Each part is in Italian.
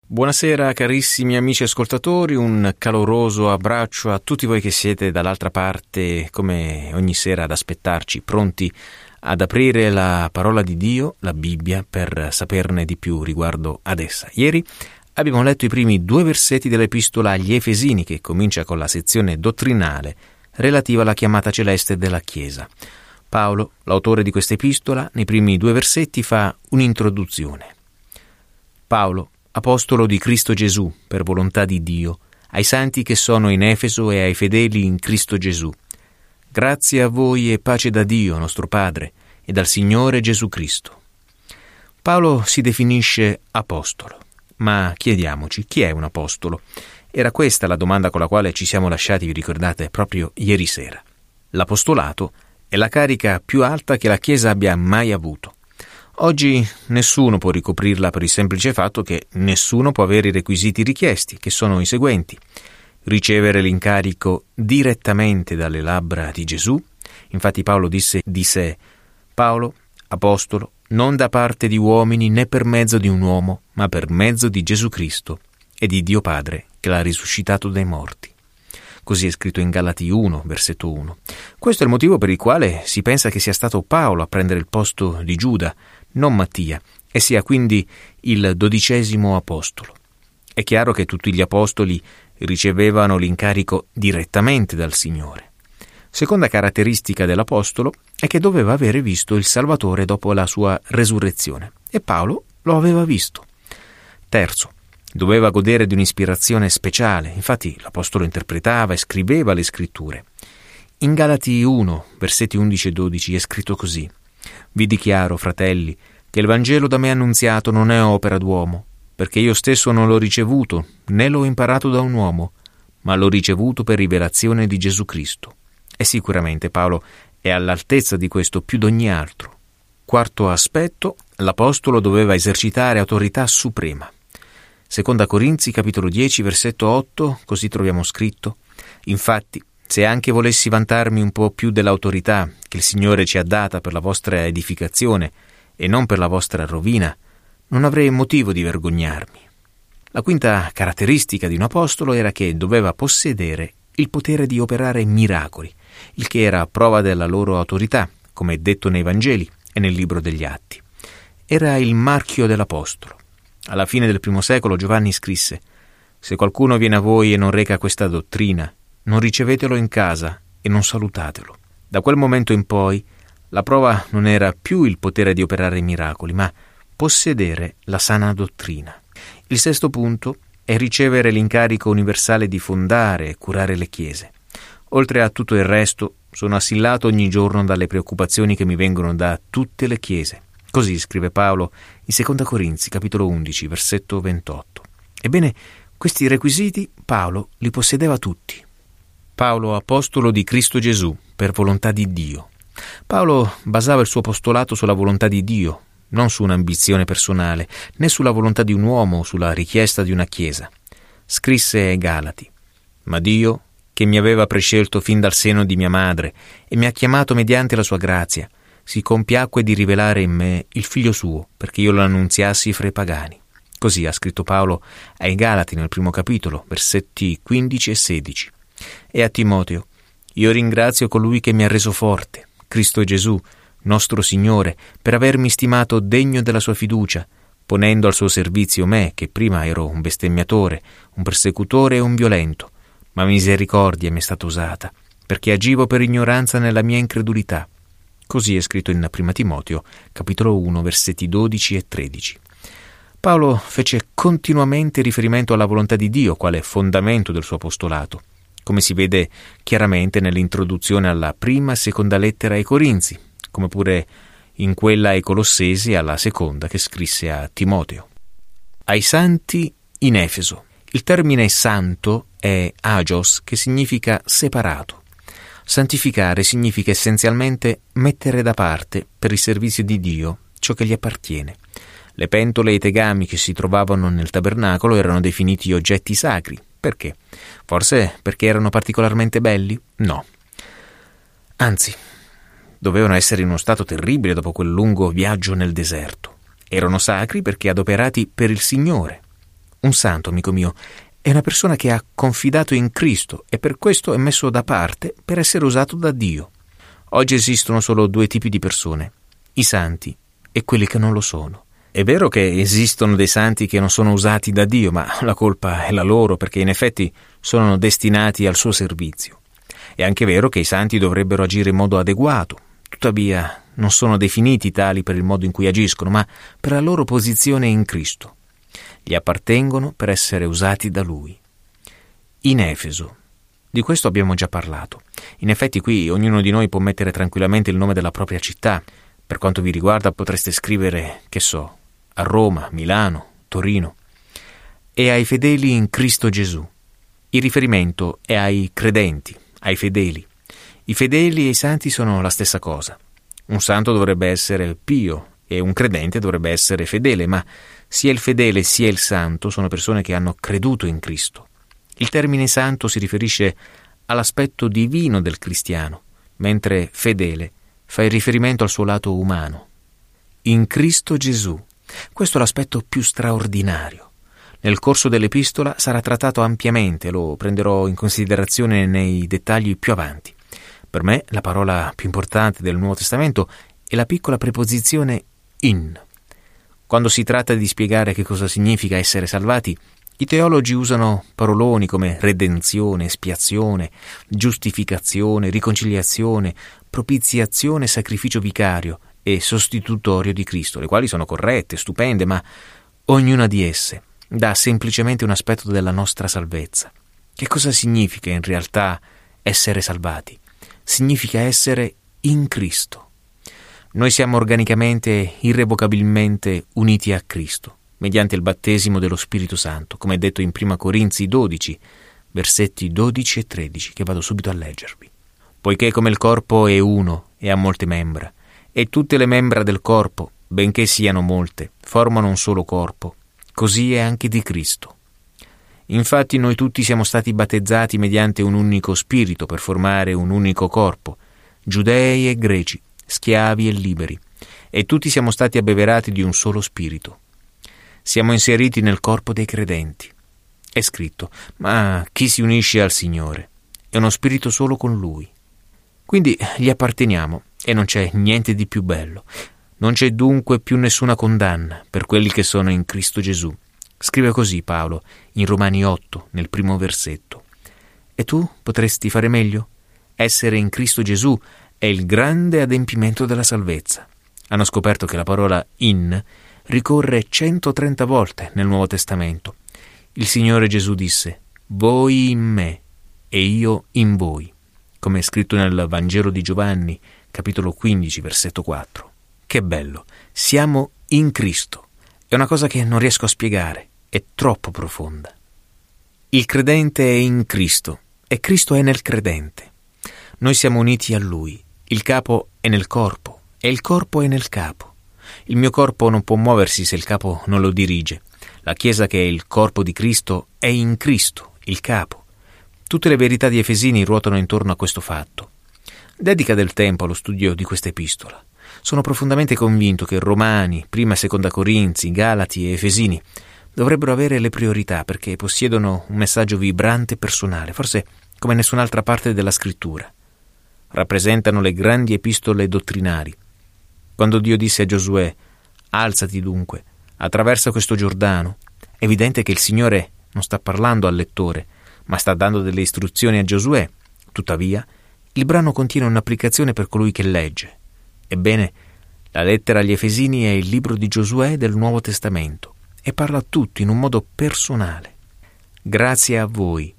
Buonasera carissimi amici ascoltatori, un caloroso abbraccio a tutti voi che siete dall'altra parte come ogni sera ad aspettarci, pronti ad aprire la parola di Dio, la Bibbia, per saperne di più riguardo ad essa. Ieri abbiamo letto i primi 2 versetti dell'Epistola agli Efesini, che comincia con la sezione dottrinale relativa alla chiamata celeste della Chiesa. Paolo, l'autore di questa epistola, nei primi 2 versetti fa un'introduzione. Paolo, apostolo di Cristo Gesù, per volontà di Dio, ai santi che sono in Efeso e ai fedeli in Cristo Gesù. Grazie a voi e pace da Dio, nostro Padre, e dal Signore Gesù Cristo. Paolo si definisce apostolo, ma chiediamoci, chi è un apostolo? Era questa la domanda con la quale ci siamo lasciati, vi ricordate, proprio ieri sera. L'apostolato è la carica più alta che la Chiesa abbia mai avuto. Oggi nessuno può ricoprirla per il semplice fatto che nessuno può avere i requisiti richiesti, che sono i seguenti: ricevere l'incarico direttamente dalle labbra di Gesù. Infatti Paolo disse di sé: Paolo, apostolo, non da parte di uomini né per mezzo di un uomo, ma per mezzo di Gesù Cristo e di Dio Padre che l'ha risuscitato dai morti. Così è scritto in Galati 1, versetto 1. Questo è il motivo per il quale si pensa che sia stato Paolo a prendere il posto di Giuda, non Mattia, e sia quindi il 12° apostolo. È chiaro che tutti gli apostoli ricevevano l'incarico direttamente dal Signore. Seconda caratteristica dell'apostolo è che doveva avere visto il Salvatore dopo la sua resurrezione, e Paolo lo aveva visto. Terzo, doveva godere di un'ispirazione speciale, infatti l'apostolo interpretava e scriveva le scritture. In Galati 1, versetti 11 e 12 è scritto così: Vi dichiaro, fratelli, che il Vangelo da me annunziato non è opera d'uomo, perché io stesso non l'ho ricevuto, né l'ho imparato da un uomo, ma l'ho ricevuto per rivelazione di Gesù Cristo. E sicuramente Paolo è all'altezza di questo più d'ogni altro. Quarto aspetto, l'apostolo doveva esercitare autorità suprema. Seconda Corinzi, capitolo 10, versetto 8, così troviamo scritto: Infatti, se anche volessi vantarmi un po' più dell'autorità che il Signore ci ha data per la vostra edificazione e non per la vostra rovina, non avrei motivo di vergognarmi. La quinta caratteristica di un apostolo era che doveva possedere il potere di operare miracoli, il che era prova della loro autorità, come è detto nei Vangeli e nel libro degli Atti. Era il marchio dell'apostolo. Alla fine del I secolo Giovanni scrisse: Se qualcuno viene a voi e non reca questa dottrina, non ricevetelo in casa e non salutatelo. Da quel momento in poi la prova non era più il potere di operare miracoli, ma possedere la sana dottrina. Il sesto punto è ricevere l'incarico universale di fondare e curare le chiese. Oltre a tutto il resto, sono assillato ogni giorno dalle preoccupazioni che mi vengono da tutte le chiese. Così scrive Paolo in 2 Corinzi, capitolo 11, versetto 28. Ebbene, questi requisiti Paolo li possedeva tutti. Paolo, apostolo di Cristo Gesù, per volontà di Dio. Paolo basava il suo apostolato sulla volontà di Dio, non su un'ambizione personale, né sulla volontà di un uomo o sulla richiesta di una chiesa. Scrisse ai Galati: Ma Dio, che mi aveva prescelto fin dal seno di mia madre e mi ha chiamato mediante la sua grazia, si compiacque di rivelare in me il Figlio suo, perché io lo annunziassi fra i pagani. Così ha scritto Paolo ai Galati nel 1° capitolo, versetti 15 e 16. E a Timoteo: Io ringrazio colui che mi ha reso forte, Cristo Gesù, nostro Signore, per avermi stimato degno della sua fiducia, ponendo al suo servizio me, che prima ero un bestemmiatore, un persecutore e un violento, ma misericordia mi è stata usata, perché agivo per ignoranza nella mia incredulità. Così è scritto in 1 Timoteo, capitolo 1, versetti 12 e 13. Paolo fece continuamente riferimento alla volontà di Dio quale fondamento del suo apostolato, come si vede chiaramente nell'introduzione alla prima e seconda lettera ai Corinzi, come pure in quella ai Colossesi e alla seconda che scrisse a Timoteo. Ai santi in Efeso. Il termine santo è agios, che significa separato. Santificare significa essenzialmente mettere da parte per il servizio di Dio ciò che gli appartiene. Le pentole e i tegami che si trovavano nel tabernacolo erano definiti oggetti sacri. Perché? Forse perché erano particolarmente belli? No. Anzi, dovevano essere in uno stato terribile dopo quel lungo viaggio nel deserto. Erano sacri perché adoperati per il Signore. Un santo, amico mio, è una persona che ha confidato in Cristo e per questo è messo da parte per essere usato da Dio. Oggi esistono solo due tipi di persone, i santi e quelli che non lo sono. È vero che esistono dei santi che non sono usati da Dio, ma la colpa è la loro, perché in effetti sono destinati al suo servizio. È anche vero che i santi dovrebbero agire in modo adeguato, tuttavia non sono definiti tali per il modo in cui agiscono, ma per la loro posizione in Cristo. Gli appartengono per essere usati da Lui. In Efeso. Di questo abbiamo già parlato. In effetti qui ognuno di noi può mettere tranquillamente il nome della propria città. Per quanto vi riguarda potreste scrivere, che so, a Roma, Milano, Torino. E ai fedeli in Cristo Gesù. Il riferimento è ai credenti, ai fedeli. I fedeli e i santi sono la stessa cosa. Un santo dovrebbe essere pio e un credente dovrebbe essere fedele, ma sia il fedele sia il santo sono persone che hanno creduto in Cristo. Il termine santo si riferisce all'aspetto divino del cristiano, mentre fedele fa il riferimento al suo lato umano. In Cristo Gesù. Questo è l'aspetto più straordinario. Nel corso dell'epistola sarà trattato ampiamente, lo prenderò in considerazione nei dettagli più avanti. Per me la parola più importante del Nuovo Testamento è la piccola preposizione in. Quando si tratta di spiegare che cosa significa essere salvati, i teologi usano paroloni come redenzione, espiazione, giustificazione, riconciliazione, propiziazione, sacrificio vicario e sostitutorio di Cristo, le quali sono corrette, stupende, ma ognuna di esse dà semplicemente un aspetto della nostra salvezza. Che cosa significa in realtà essere salvati? Significa essere in Cristo. Noi siamo organicamente, irrevocabilmente uniti a Cristo, mediante il battesimo dello Spirito Santo, come è detto in 1 Corinzi 12, versetti 12 e 13, che vado subito a leggervi. Poiché come il corpo è uno e ha molte membra, e tutte le membra del corpo, benché siano molte, formano un solo corpo, così è anche di Cristo. Infatti noi tutti siamo stati battezzati mediante un unico spirito per formare un unico corpo, giudei e greci, schiavi e liberi, e tutti siamo stati abbeverati di un solo spirito. Siamo inseriti nel corpo dei credenti. È scritto, ma chi si unisce al Signore è uno spirito solo con Lui. Quindi gli apparteniamo e non c'è niente di più bello. Non c'è dunque più nessuna condanna per quelli che sono in Cristo Gesù. Scrive così Paolo in Romani 8, nel primo versetto. E tu potresti fare meglio? Essere in Cristo Gesù è il grande adempimento della salvezza. Hanno scoperto che la parola in ricorre 130 volte nel Nuovo Testamento. Il Signore Gesù disse, voi in me e io in voi, come è scritto nel Vangelo di Giovanni, capitolo 15, versetto 4. Che bello! Siamo in Cristo. È una cosa che non riesco a spiegare, è troppo profonda. Il credente è in Cristo e Cristo è nel credente. Noi siamo uniti a Lui. Il capo è nel corpo e il corpo è nel capo. Il mio corpo non può muoversi se il capo non lo dirige. La Chiesa, che è il corpo di Cristo, è in Cristo, il capo. Tutte le verità di Efesini ruotano intorno a questo fatto. Dedica del tempo allo studio di questa epistola. Sono profondamente convinto che Romani, prima e seconda Corinzi, Galati e Efesini dovrebbero avere le priorità perché possiedono un messaggio vibrante e personale, forse come nessun'altra parte della Scrittura. Rappresentano le grandi epistole dottrinari. Quando Dio disse a Giosuè, alzati dunque, attraversa questo Giordano, è evidente che il Signore non sta parlando al lettore, ma sta dando delle istruzioni a Giosuè. Tuttavia, il brano contiene un'applicazione per colui che legge. Ebbene, la lettera agli Efesini è il libro di Giosuè del Nuovo Testamento e parla a tutti in un modo personale. Grazie a voi.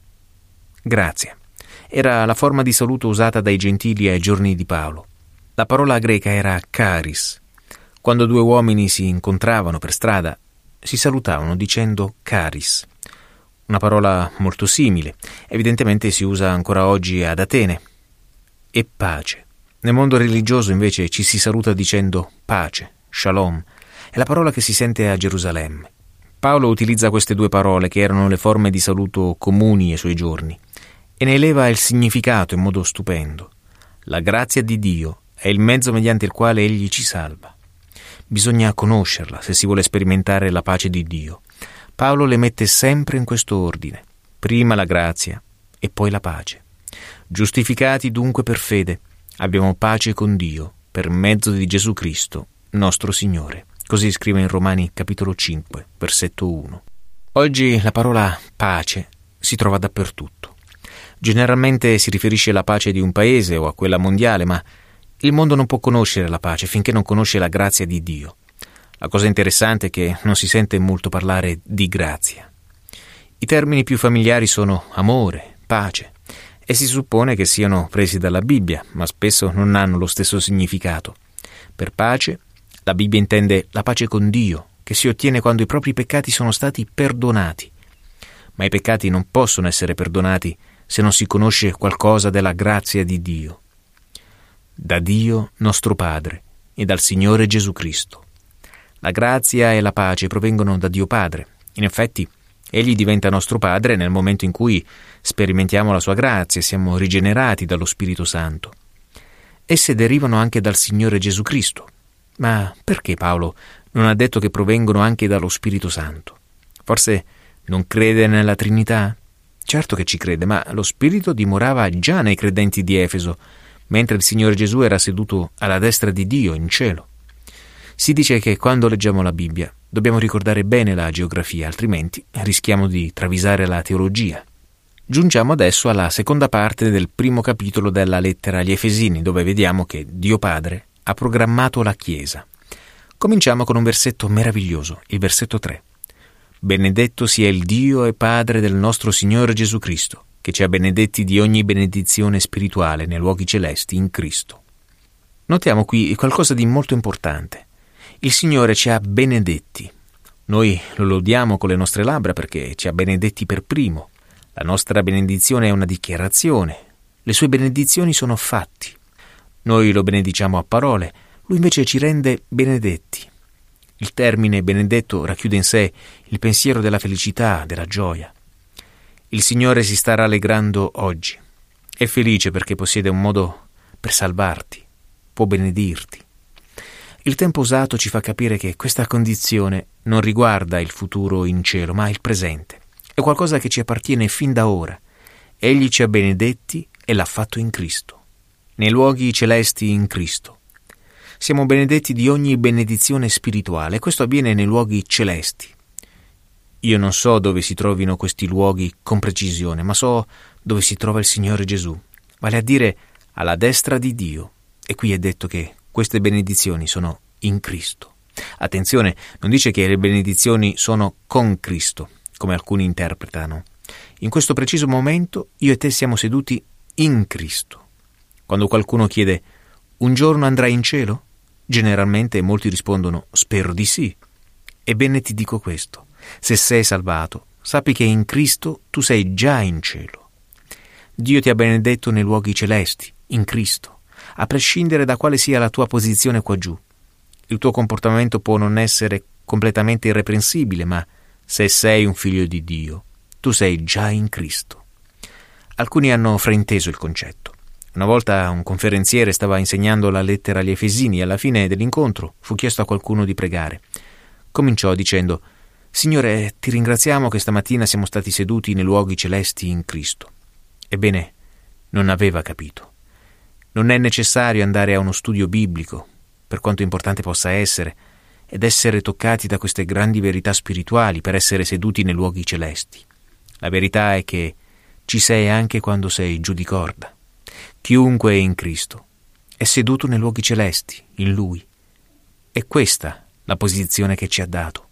Grazie. Era la forma di saluto usata dai gentili ai giorni di Paolo. La parola greca era charis. Quando due uomini si incontravano per strada, si salutavano dicendo charis. Una parola molto simile. Evidentemente si usa ancora oggi ad Atene. E pace. Nel mondo religioso invece ci si saluta dicendo pace, shalom. È la parola che si sente a Gerusalemme. Paolo utilizza queste due parole che erano le forme di saluto comuni ai suoi giorni e ne eleva il significato in modo stupendo. La grazia di Dio è il mezzo mediante il quale Egli ci salva. Bisogna conoscerla se si vuole sperimentare la pace di Dio. Paolo le mette sempre in questo ordine: prima la grazia e poi la pace. Giustificati dunque per fede, abbiamo pace con Dio per mezzo di Gesù Cristo, nostro Signore. Così scrive in Romani capitolo 5, versetto 1. Oggi la parola pace si trova dappertutto. Generalmente si riferisce alla pace di un paese o a quella mondiale, ma il mondo non può conoscere la pace finché non conosce la grazia di Dio. La cosa interessante è che non si sente molto parlare di grazia. I termini più familiari sono amore, pace, e si suppone che siano presi dalla Bibbia, ma spesso non hanno lo stesso significato. Per pace, la Bibbia intende la pace con Dio, che si ottiene quando i propri peccati sono stati perdonati. Ma i peccati non possono essere perdonati se non si conosce qualcosa della grazia di Dio. Da Dio nostro Padre e dal Signore Gesù Cristo. La grazia e la pace provengono da Dio Padre. In effetti, Egli diventa nostro Padre nel momento in cui sperimentiamo la sua grazia e siamo rigenerati dallo Spirito Santo. Esse derivano anche dal Signore Gesù Cristo. Ma perché Paolo non ha detto che provengono anche dallo Spirito Santo? Forse non crede nella Trinità? Certo che ci crede, ma lo Spirito dimorava già nei credenti di Efeso, mentre il Signore Gesù era seduto alla destra di Dio in cielo. Si dice che quando leggiamo la Bibbia dobbiamo ricordare bene la geografia, altrimenti rischiamo di travisare la teologia. Giungiamo adesso alla seconda parte del primo capitolo della lettera agli Efesini, dove vediamo che Dio Padre ha programmato la Chiesa. Cominciamo con un versetto meraviglioso, il versetto 3. Benedetto sia il Dio e Padre del nostro Signore Gesù Cristo, che ci ha benedetti di ogni benedizione spirituale nei luoghi celesti in Cristo. Notiamo qui qualcosa di molto importante. Il Signore ci ha benedetti. Noi lo lodiamo con le nostre labbra perché ci ha benedetti per primo. La nostra benedizione è una dichiarazione. Le sue benedizioni sono fatti. Noi lo benediciamo a parole, lui invece ci rende benedetti. Il termine benedetto racchiude in sé il pensiero della felicità, della gioia. Il Signore si sta rallegrando oggi. È felice perché possiede un modo per salvarti, può benedirti. Il tempo usato ci fa capire che questa condizione non riguarda il futuro in cielo, ma il presente. È qualcosa che ci appartiene fin da ora. Egli ci ha benedetti e l'ha fatto in Cristo, nei luoghi celesti in Cristo. Siamo benedetti di ogni benedizione spirituale, e questo avviene nei luoghi celesti. Io non so dove si trovino questi luoghi con precisione, ma so dove si trova il Signore Gesù, vale a dire alla destra di Dio. E qui è detto che queste benedizioni sono in Cristo. Attenzione, non dice che le benedizioni sono con Cristo, come alcuni interpretano. In questo preciso momento io e te siamo seduti in Cristo. Quando qualcuno chiede: un giorno andrai in cielo? Generalmente molti rispondono: spero di sì. Ebbene ti dico questo: se sei salvato, sappi che in Cristo tu sei già in cielo. Dio ti ha benedetto nei luoghi celesti, in Cristo, a prescindere da quale sia la tua posizione qua giù. Il tuo comportamento può non essere completamente irreprensibile, ma se sei un figlio di Dio, tu sei già in Cristo. Alcuni hanno frainteso il concetto. Una volta un conferenziere stava insegnando la lettera agli Efesini e alla fine dell'incontro fu chiesto a qualcuno di pregare. Cominciò dicendo: Signore, ti ringraziamo che stamattina siamo stati seduti nei luoghi celesti in Cristo. Ebbene, non aveva capito. Non è necessario andare a uno studio biblico, per quanto importante possa essere, ed essere toccati da queste grandi verità spirituali per essere seduti nei luoghi celesti. La verità è che ci sei anche quando sei giù di corda. Chiunque è in Cristo è seduto nei luoghi celesti, in Lui. È questa la posizione che ci ha dato.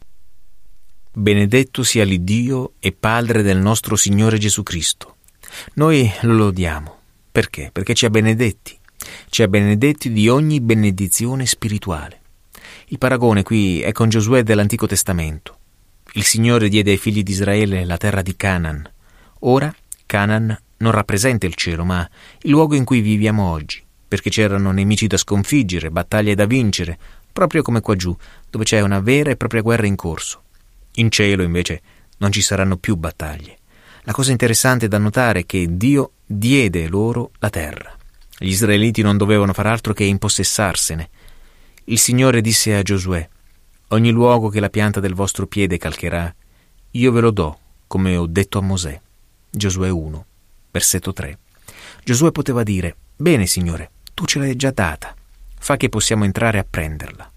Benedetto sia l'Iddio e Padre del nostro Signore Gesù Cristo. Noi lo lodiamo. Perché? Perché ci ha benedetti. Ci ha benedetti di ogni benedizione spirituale. Il paragone qui è con Giosuè dell'Antico Testamento. Il Signore diede ai figli di Israele la terra di Canaan. Ora Canaan non rappresenta il cielo, ma il luogo in cui viviamo oggi, perché c'erano nemici da sconfiggere, battaglie da vincere, proprio come qua giù, dove c'è una vera e propria guerra in corso. In cielo, invece, non ci saranno più battaglie. La cosa interessante da notare è che Dio diede loro la terra. Gli israeliti non dovevano far altro che impossessarsene. Il Signore disse a Giosuè: ogni luogo che la pianta del vostro piede calcherà, io ve lo do, come ho detto a Mosè. Giosuè 1, versetto 3. Giosuè poteva dire: bene, Signore, tu ce l'hai già data, fa che possiamo entrare a prenderla.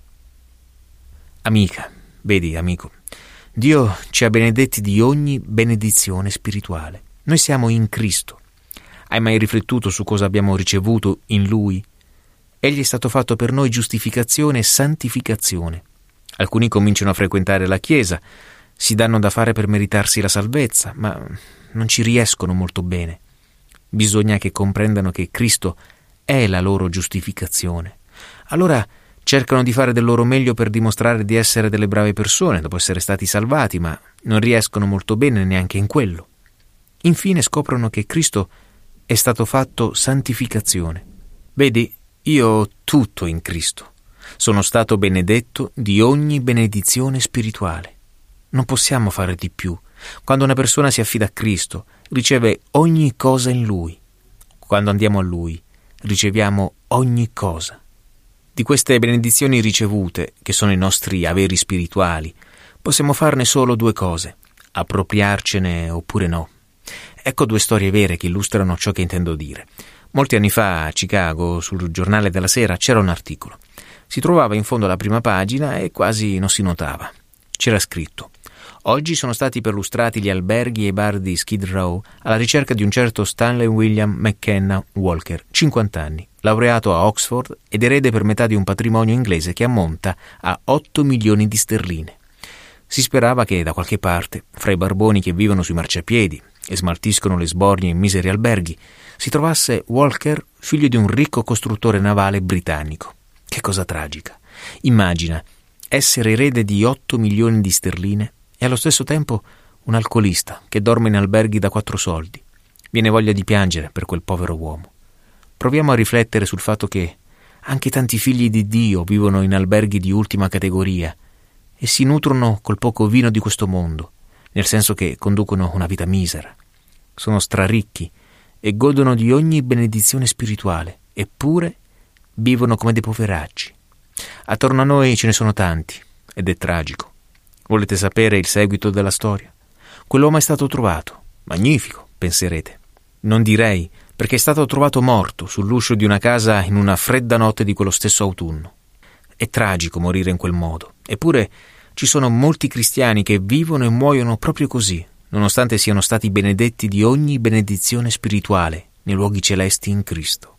Amica, vedi, amico, Dio ci ha benedetti di ogni benedizione spirituale. Noi siamo in Cristo. Hai mai riflettuto su cosa abbiamo ricevuto in Lui? Egli è stato fatto per noi giustificazione e santificazione. Alcuni cominciano a frequentare la Chiesa, si danno da fare per meritarsi la salvezza, ma non ci riescono molto bene. Bisogna che comprendano che Cristo è la loro giustificazione. Allora cercano di fare del loro meglio per dimostrare di essere delle brave persone dopo essere stati salvati, ma non riescono molto bene neanche in quello. Infine scoprono che Cristo è stato fatto santificazione. Vedi, io ho tutto in Cristo. Sono stato benedetto di ogni benedizione spirituale. Non possiamo fare di più. Quando una persona si affida a Cristo, riceve ogni cosa in Lui. Quando andiamo a Lui, riceviamo ogni cosa. Di queste benedizioni ricevute, che sono i nostri averi spirituali, possiamo farne solo due cose: appropriarcene oppure no. Ecco due storie vere che illustrano ciò che intendo dire. Molti anni fa a Chicago, sul giornale della sera, c'era un articolo. Si trovava in fondo alla prima pagina e quasi non si notava. C'era scritto: oggi sono stati perlustrati gli alberghi e i bar di Skid Row alla ricerca di un certo Stanley William McKenna Walker, 50 anni, laureato a Oxford ed erede per metà di un patrimonio inglese che ammonta a 8 milioni di sterline. Si sperava che da qualche parte, fra i barboni che vivono sui marciapiedi e smaltiscono le sbornie in miseri alberghi, si trovasse Walker, figlio di un ricco costruttore navale britannico. Che cosa tragica! Immagina essere erede di 8 milioni di sterline e allo stesso tempo un alcolista che dorme in alberghi da 4 soldi. Viene voglia di piangere per quel povero uomo. Proviamo a riflettere sul fatto che anche tanti figli di Dio vivono in alberghi di ultima categoria e si nutrono col poco vino di questo mondo, nel senso che conducono una vita misera. Sono straricchi e godono di ogni benedizione spirituale, eppure vivono come dei poveracci. Attorno a noi ce ne sono tanti, ed è tragico. Volete sapere il seguito della storia? Quell'uomo è stato trovato. Magnifico, penserete. Non direi, perché è stato trovato morto sull'uscio di una casa in una fredda notte di quello stesso autunno. È tragico morire in quel modo, eppure ci sono molti cristiani che vivono e muoiono proprio così, nonostante siano stati benedetti di ogni benedizione spirituale nei luoghi celesti in Cristo.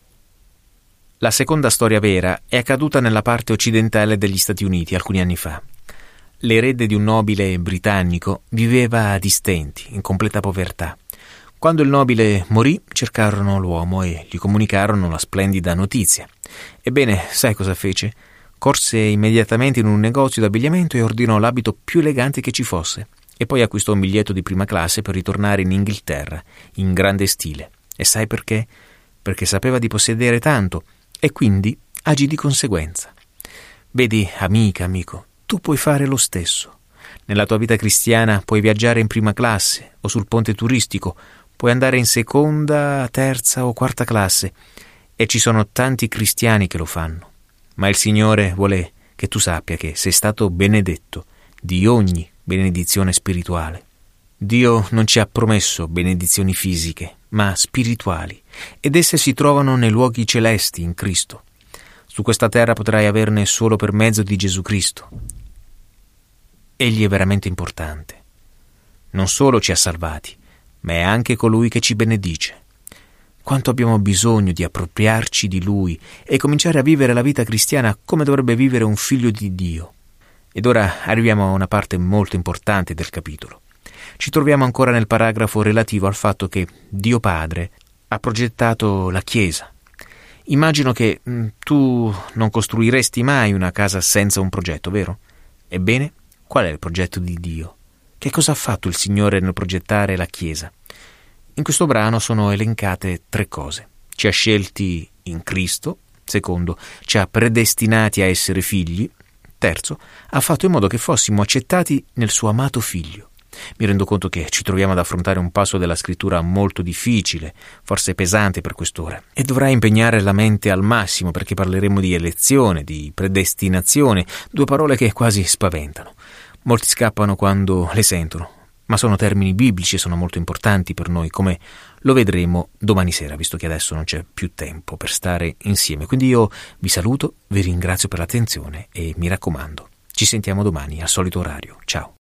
La seconda storia vera è accaduta nella parte occidentale degli Stati Uniti alcuni anni fa. L'erede di un nobile britannico viveva di stenti, in completa povertà. Quando il nobile morì, cercarono l'uomo e gli comunicarono la splendida notizia. Ebbene, sai cosa fece? Corse immediatamente in un negozio d'abbigliamento e ordinò l'abito più elegante che ci fosse, e poi acquistò un biglietto di prima classe per ritornare in Inghilterra, in grande stile. E sai perché? Perché sapeva di possedere tanto, e quindi agì di conseguenza. Vedi, amica, amico, tu puoi fare lo stesso. Nella tua vita cristiana puoi viaggiare in prima classe o sul ponte turistico, puoi andare in seconda, terza o quarta classe, e ci sono tanti cristiani che lo fanno. Ma il Signore vuole che tu sappia che sei stato benedetto di ogni benedizione spirituale. Dio non ci ha promesso benedizioni fisiche, ma spirituali, ed esse si trovano nei luoghi celesti in Cristo. Su questa terra potrai averne solo per mezzo di Gesù Cristo. Egli è veramente importante. Non solo ci ha salvati, ma è anche colui che ci benedice. Quanto abbiamo bisogno di appropriarci di Lui e cominciare a vivere la vita cristiana come dovrebbe vivere un figlio di Dio. Ed ora arriviamo a una parte molto importante del capitolo. Ci troviamo ancora nel paragrafo relativo al fatto che Dio Padre ha progettato la Chiesa. Immagino che tu non costruiresti mai una casa senza un progetto, vero? Ebbene, qual è il progetto di Dio? Che cosa ha fatto il Signore nel progettare la Chiesa? In questo brano sono elencate 3 cose. Ci ha scelti in Cristo. Secondo, ci ha predestinati a essere figli. Terzo, ha fatto in modo che fossimo accettati nel suo amato Figlio. Mi rendo conto che ci troviamo ad affrontare un passo della scrittura molto difficile, forse pesante per quest'ora, e dovrai impegnare la mente al massimo perché parleremo di elezione, di predestinazione, 2 parole che quasi spaventano. Molti scappano quando le sentono, ma sono termini biblici e sono molto importanti per noi, come lo vedremo domani sera, visto che adesso non c'è più tempo per stare insieme. Quindi io vi saluto, vi ringrazio per l'attenzione e mi raccomando, ci sentiamo domani al solito orario. Ciao.